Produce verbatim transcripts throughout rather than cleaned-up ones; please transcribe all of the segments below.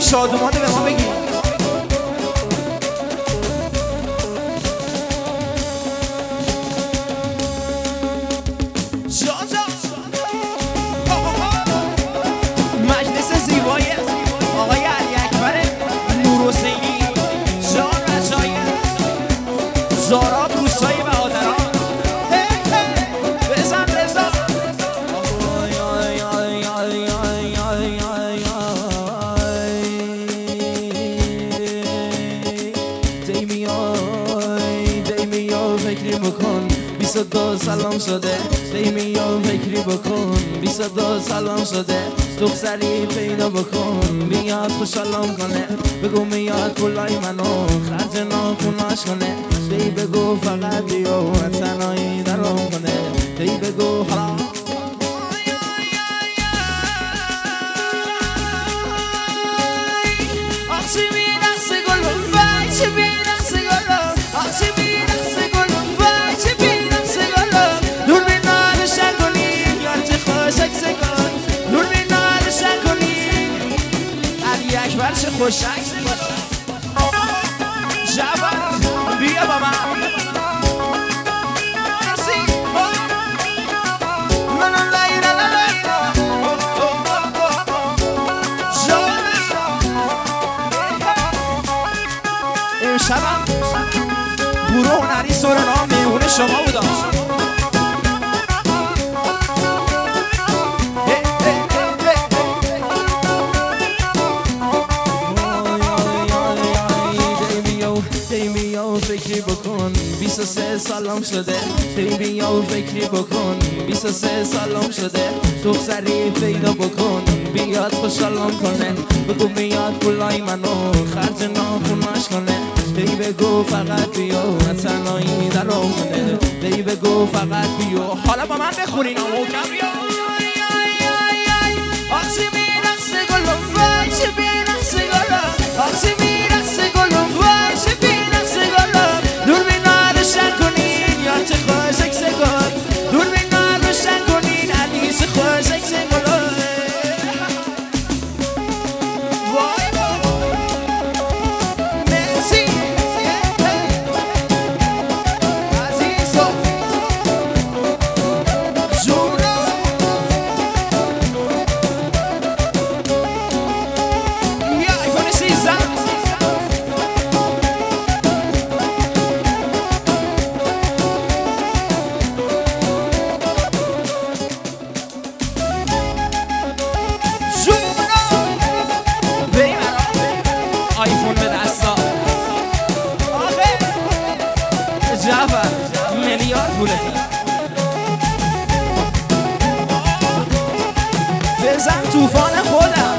شادمانه به ما بگید. مجلس زیبای آقای علی اکبر نورحسینی، جان رجایی، زارا دوستای بهادران، بزن رضا. فکری بکن بی صدا سلام شده، دیمیا فکری بکن بی صدا سلام شده، دختری پیدا بکن بیاد خوشحالم کنه، بگو میاد پولای منو خرج ناخوناش کنه، دی بگو فقط بیو تنهایی درام کنه، دی بگو حالا آخشی بیرخص گلم وای چه بیرخص گلم، آخشی بیرخص گلم وای چه بیرخص گلم، دور بینا روشن کنی یار چه خوشک سکن، دور بینا روشن کنی علی اکبر چه خوشک سکن. جوان بیا با من امشبم گروه هنری سورنا مهمون شما بودم. دیمیا فکری بکن بیست و سه سالم شده، دیمیا فکری بکن بیست و سه سالم شده، دختری پیدا بکن بیاد خوشحالم کنه، بگو میاد پولای منو خرج ناخوناش کنه، دی بگو فقط بیو تنهایی درام کنه، دی بگو فقط بیو. حالا با من بخونین آموکم بیا آخشی میرخص گلم وای چه بیرخص گلم، آخشی میرخص گلم وای چه بیرخص گلم، دور بینا روشن کنین یار چه خوشک سکن، دور بینا روشن کنین علی چه خوشک سکن. آیفون به دستا آخه جعفر میلیارد پولته، بزن توفان خودم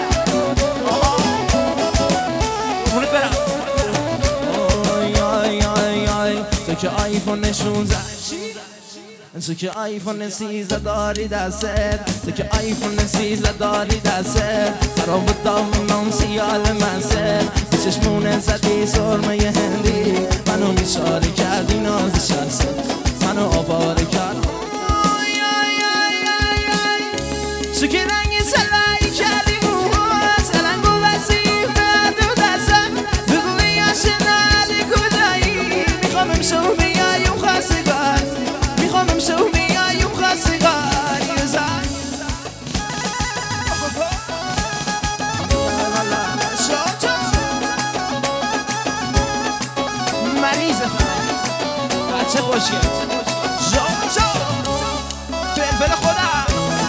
خونت برم. آی آی آی آی تو که آیفون شونزده، تو که آیفون سیزده داری دستت، تو که آیفون سیزده داری دستت، خراب دامنم سیال منسه، چشمونه زدی سرمه هندی، منو میشاری کردی ناز شست، منو آواره کرد. تو که رنگی سلایی کردی موها، سلنگو وسیف دو دستم، بگو یاشنالی کجایی، میخوام امشو بیایم خواستگار، میخوام امشو بیایم خواستگار یه زن مریضه بچه خوشیه جان جان فلفل خودم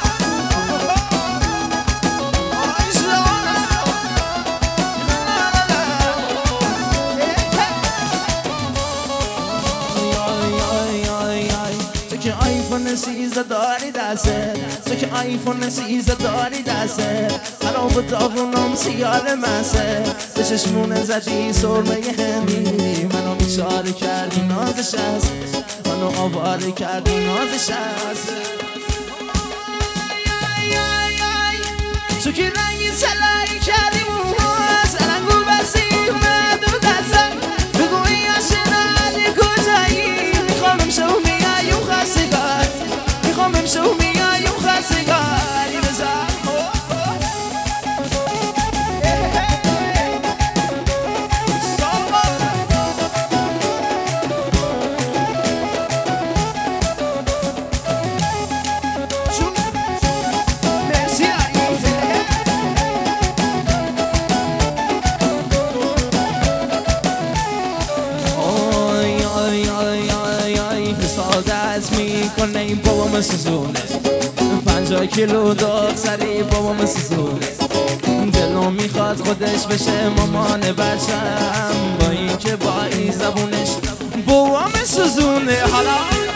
آیفون سیزده داری دستت، تو که آیفون سیزده داری دستت، خراب داغونم سیال مسه، به چشمونه زدی سرمه هندی، منو بیچاره کردی نازش هست، منو آواره کردی نازش هست. تو که رنگی سلایی کردی موها، سلنگو بسیم دو دستم، بگو یاشنالی کجایی، میخوام امشو میایم خواستگار، میخوام امشو میایم خواستگاری بزن. میکنه این بابام سوزونه پنجاه کیلو داغ سری بابام سوزونه دلو میخواد خودش بشه مامان بچم با این که با این زبونش بابام سوزونه حالا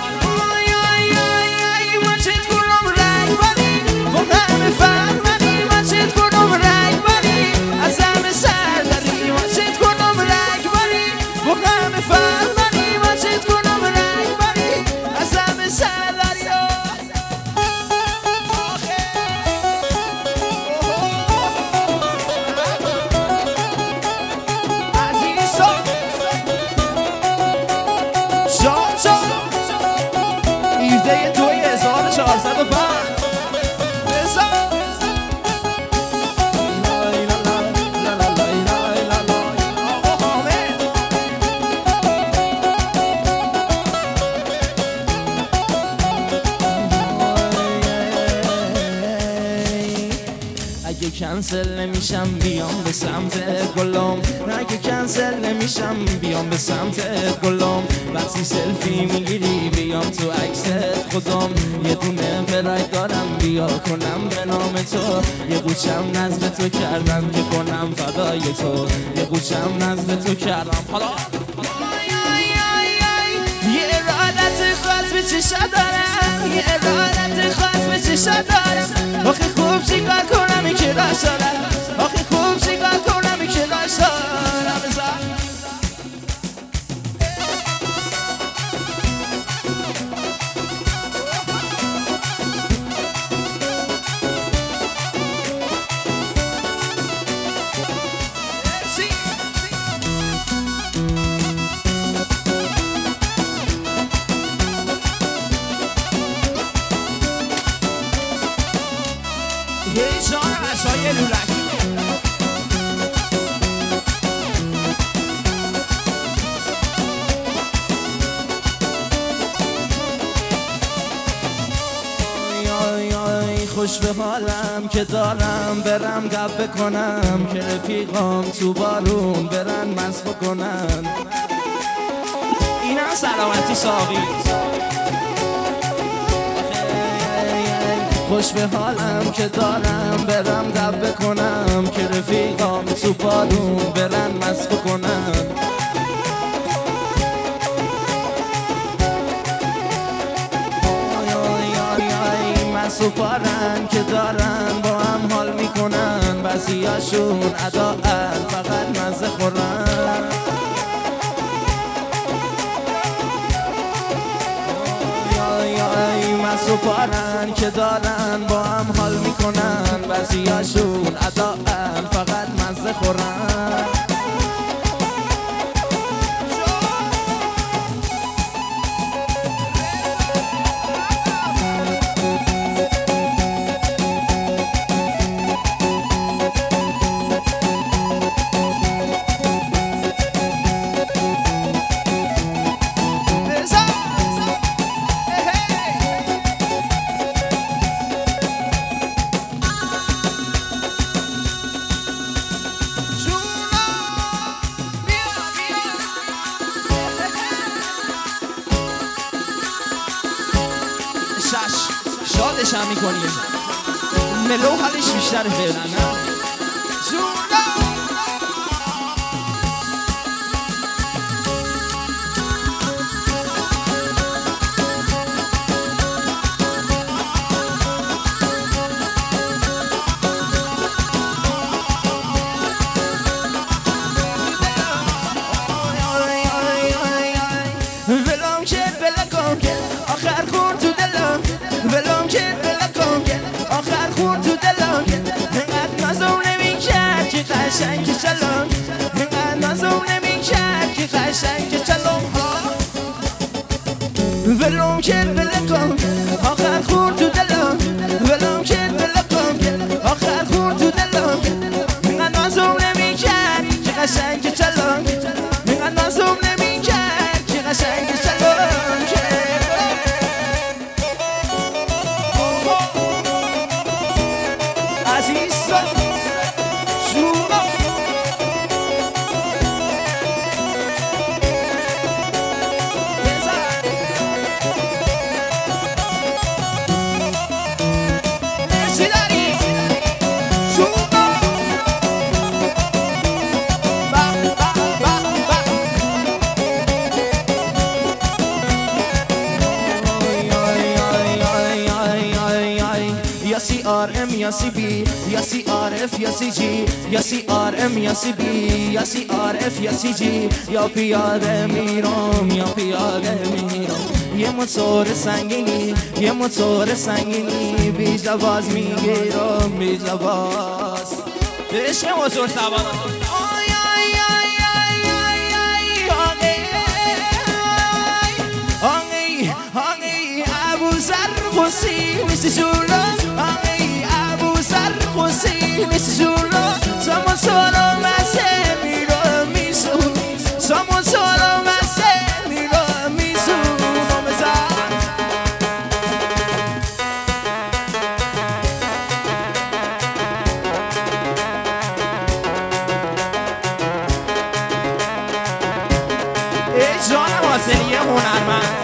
کنسل نمیشم بیام به سمت گلم اگه کنسل نمیشم بیام به سمت گلم وقتی سلفی میگیری بیام تو عکست خودم یه دونه پراید دارم بیا کنم به نام تو یه قوچم نزد تو کردم که کنم فدای تو یه قوچم نزد تو کردم حالا یه ارادت خاص به چشا دارم یه ارادت خاص به چشا دارم آخه خوب چیکار کنم این کلاش دارم آخه خوب چیکار کنم این کلاش دارم های لولک خوش به حالم که دارم برم گپ بکنم که رفیقام تو بارون برن مست بکنن اینم سلامتی ساقی خوش به حالم که دارم برم دب بکنم که رفیقام تو بارون برن مست بکنن مست و پارن که دارن با هم حال میکنن بعضیاشون اداءن فقط مزه خورن مست و پارن که دارن با هم حال میکنن بعضیاشون اداءن فقط مزه خورن شادش هم میکنیم ملو حالش بیشتر فعلا ولم که بلکم آخر خون تو دلم ولم که بلکم آخر خون تو دلم اینقدر نازم نمی کرد که قشنگ چلم اینقدر نازم نمی کرد که قشنگ چلم ولم که بلکم آخر خون تو دلم ولم که بلکم آخر خون تو دلم اینقدر نازم نمی کرد که قشنگ چلم اینقدر نازم نمی کرد که قشنگ چلم یاسی بی یاسی عارف یاسی جی یاسی آرم یاسی بی یاسی عارف یاسی جی یا پیاده میرم یا پیاده میرم یه موتور سنگینی یه موتور سنگینی بیج لباز میگیرم بیج لباز عشق موتور سوار Sarkozy, Mister Zulu, ay, Abu Sarkozy, Mister Zulu, somos solo más miro mi su, somos solo más miro mi su, no me sale. ای جانم حسینی هنرمند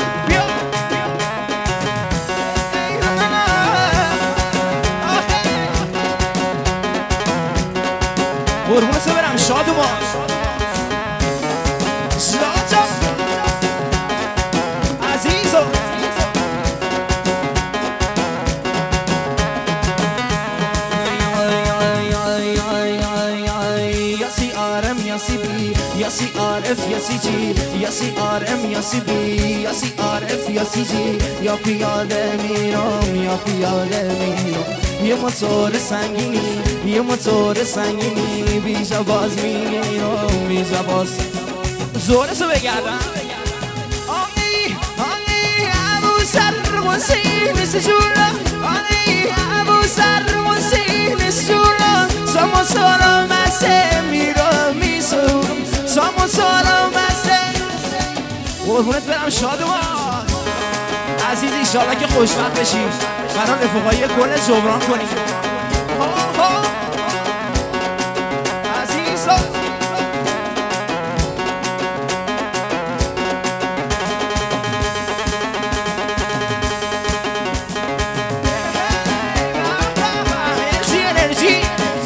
قربونت برم شاد و باش شاد جان عزیزو یاسی آرم یاسی بی یاسی عارف یاسی جی یاسی آرم یاسی بی یاسی عارف یاسی جی یا پیاده میرم یا پیاده میرم یه موتور سنگینی یه موتور سنگینی بیش باز میگیرم بیش باز زورشو بگردم آنی آنی ابو سرموسی مثل جورا آنی ابو سرموسی مثل جورا somos solo más miro mi su somos solo más قربونت برم شادمان عزیزی ایشالا که خوشبخت بشیم برای رفقایی کل جبران کنیم عزیزا انرژی انرژی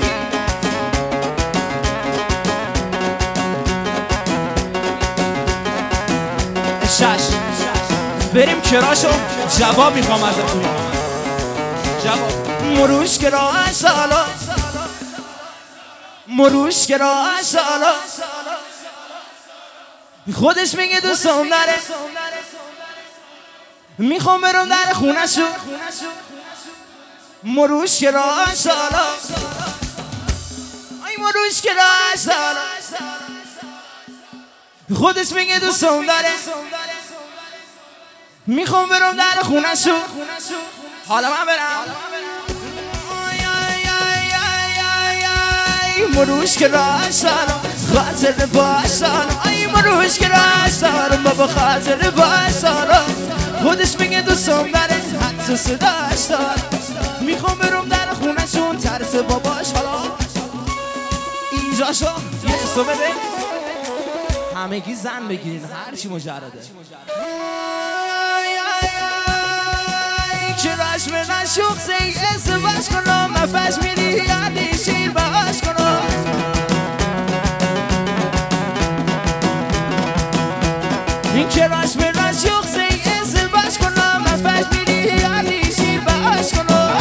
شش بریم کراشو جواب میخوام ازتون جواب مروش کرا سالا مروش کرا سالا خودش میگه دوستم داره میخوام برم در خونه شو مروش کرا سالا ای مروش کرا سالا خودش میگه دوستم داره میخوام برم در خونه شو حالا من برم مروش که راشتارم خاطر باشتارم ای مروش که راشتارم بابا خاطر باشتارم خودش میگه دوستم داره حتی صداش دارم میخوام برم در خونه شون ترس باباش حالا اینجا شو یه حسو بده همگی زن بگیرین هرچی مجرده چراش من شوق سی ازدواج کنم مفش میری یادی شیر باش کنم این چراش من شوق سی ازدواج کنم مفش میری یادی شیر باش کنم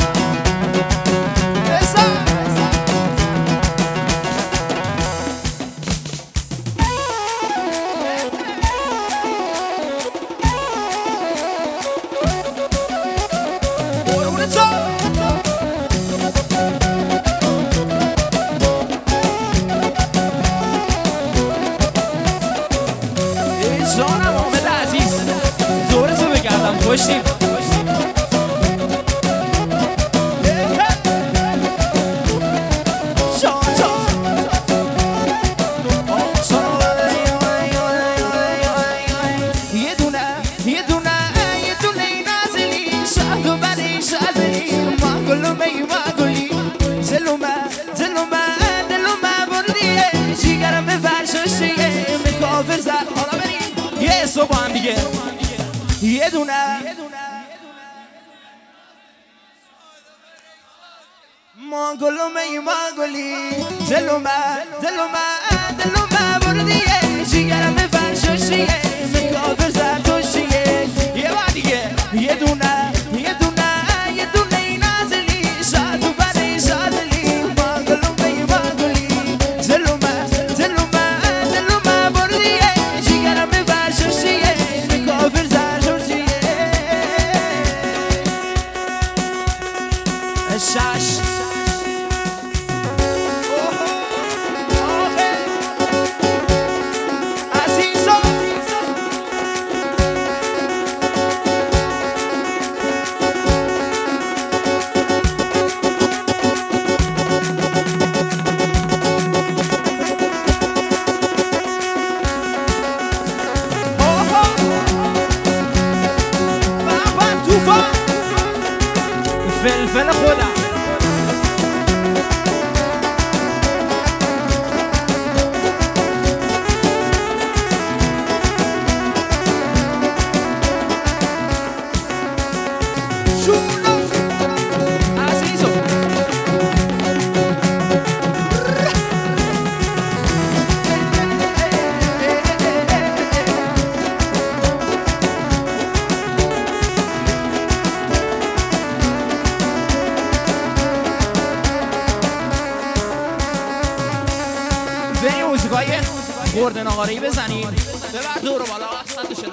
خوشیم یه دونه یه دونه یه دونه نازلی شاد و بلی شادلی ما گلومه ما گلی زلومه زلومه دلومه بردیه جیگرم به فرشوشیه مکافر زد حالا بریم یه صبح هم دیگه یه دونه مانگولومه مانگولی دلومه دلومه دلومه بردیه جیگرم به فرشوشیه مکافر زرتوشیه یه بار دیگه یه دونه یه دونه یه دونه نازلی فلفل خودم گردن آقاری بزنید ببر دور بالا صد و چهل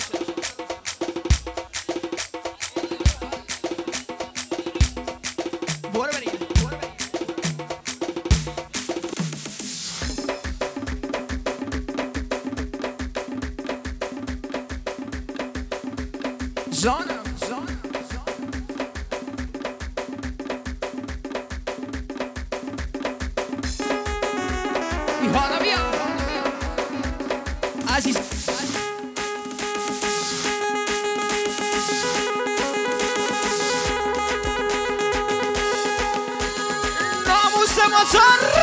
برو برید جانم جانم حالا بیا عزیز ناموس موتور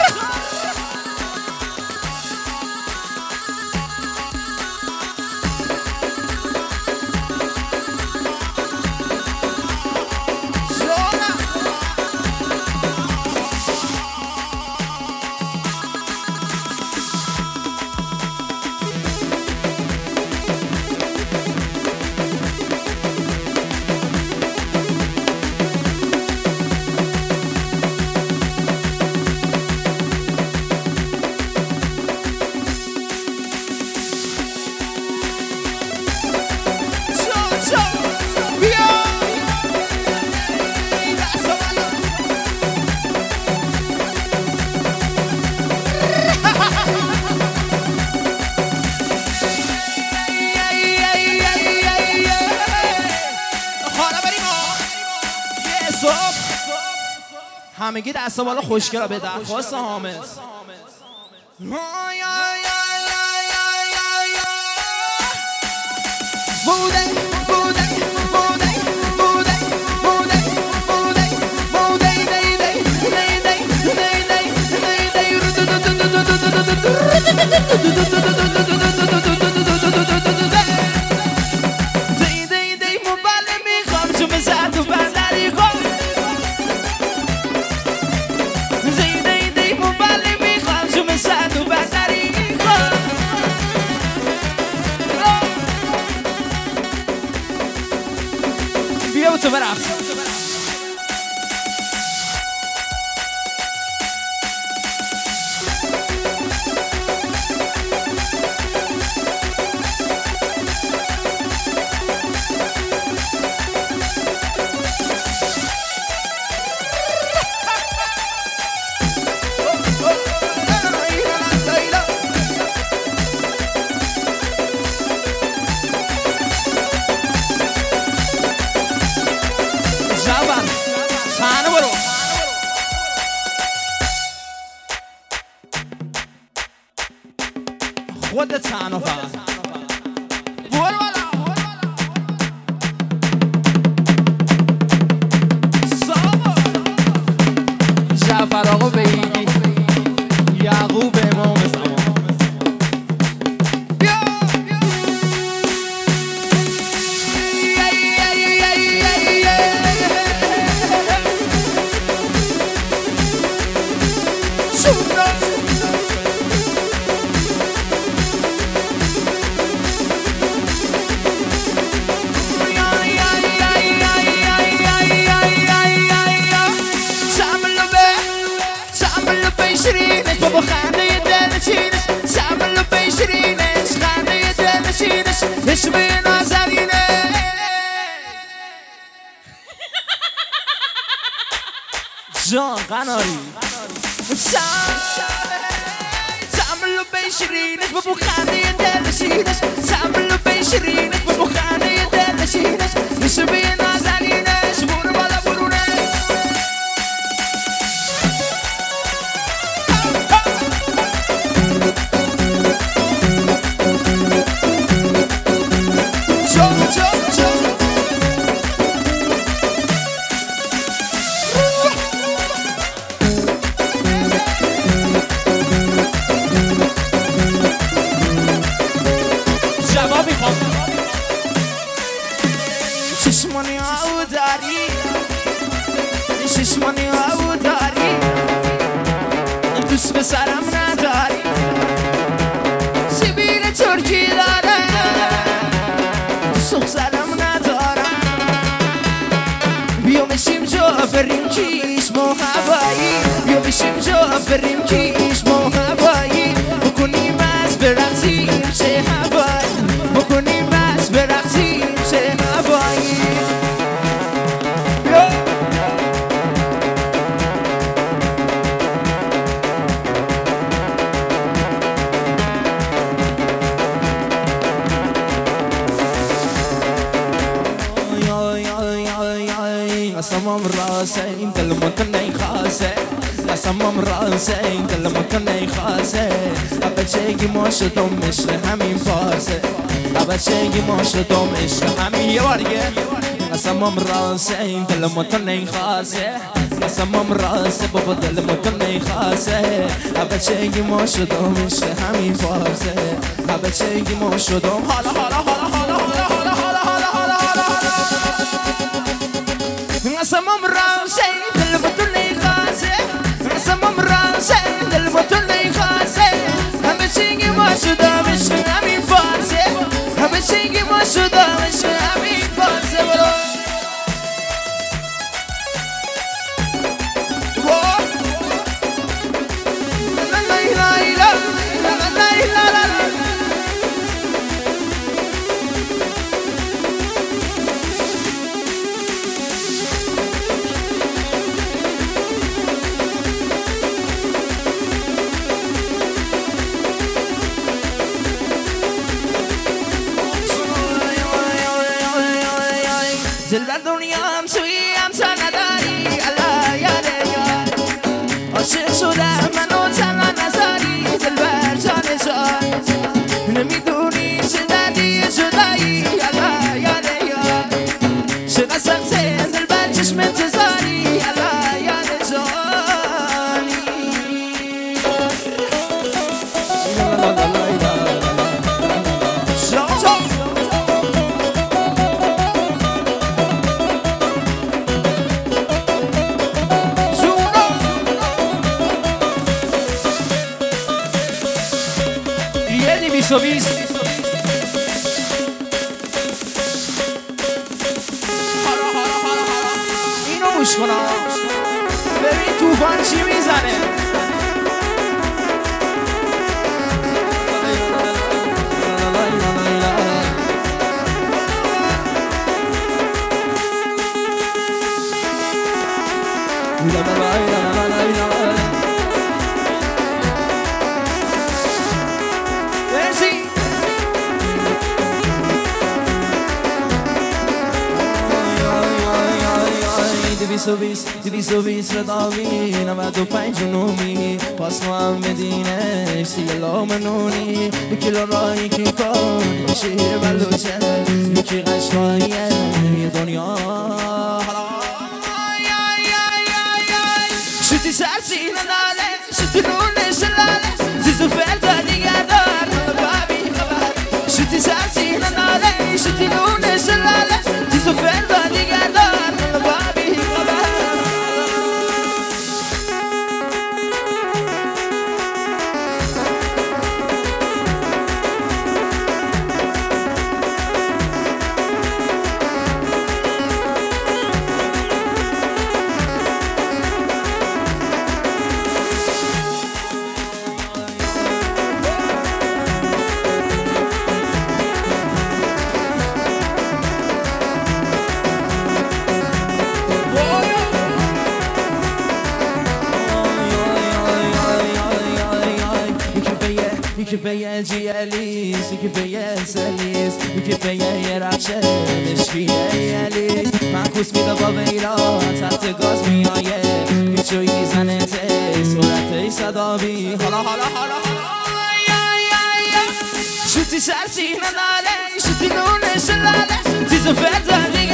همگی دستا بالا خوشگرا به درخواست حامد بوده بوده بوده بوده بوده بوده بوده دی دی دی دی دی موبایل میخوام تو بزن تو بندری کن تو برقص خودت تنها فقط برو بالا ساما جعفر آقا بیگی یعقوب امام زمان بابا خنده دل چینش سملو پیشرینش خنده دل چینش نشبه نازنینه جان قناری سملو پیشرینش بابا خنده دل چینش سملو پیشرینش بابا خنده دل چینش نشبه نازنینش برو بالا برونه داری ششمانی هاو داری دوست به سرم نداری سیبیل ترکی داره سخ سرم ندارم بیا بشیم جا بریم کیش ما هوایی بیا بشیم جا بریم کیش ما هوایی بکنیم از برقصیم چه هوایی بکنیم از برقصیم چه هوایی قسمم راسه این دلمت نیخواسته قسمم راسه این دلمت نیخواسته بچگی ما شدم عشق همین پاسه بچگی ما شدم عشق همین یه بار دیگه قسمم راسه این دلمت نیخواسته قسمم راسه بابا دلمت نیخواسته بچگی ما شدم عشق همین پاسه بچگی ما شدم حالا حالا حالا حالا حالا حالا قسمم راسه دلمت نیخواسته قسمم راسه دلمت نیخواسته همه چیگی ما شدم عشق همین پاسه همه چیگی ما شدم عشق همین پاسه برو دل بر دنیام توی امسا نداری الله یاره یار عاشق شدم منو تنها نذاری دل بر جان جان نمیدونی چه دردی جدایی الله یاره یار چقدر سخته دل بر چشم انتظاری الله یاره جانی بیست و بیست حالا حالا حالا حالا اینو گوش کن ببین توفان چی میزنه دویست و بیست دویست و بیست رداوی نود و پنج جنومی پاس ما هم مدینه سیلا منونی یکی لارا یکی کن شیر بلوچه یکی قشقاییه یه دنیا شوتی سرسینه داله شوتی رونه شلاله زیزو فردا دیگر دار بابی خبر شوتی سرسینه داله شوتی رونه شلاله زیزو فردا دیگر دار بابی یکی پیه جیلیس یکی پیه سلیس یکی پیه یه رخشه دشکیه یلیس منکوس میده با ویلا تحت گاز میایه پیچوی زنه تی صورت صدابی حالا حالا حالا شوتی سرسینه داره شوتی نونه شلاله تیز و فرد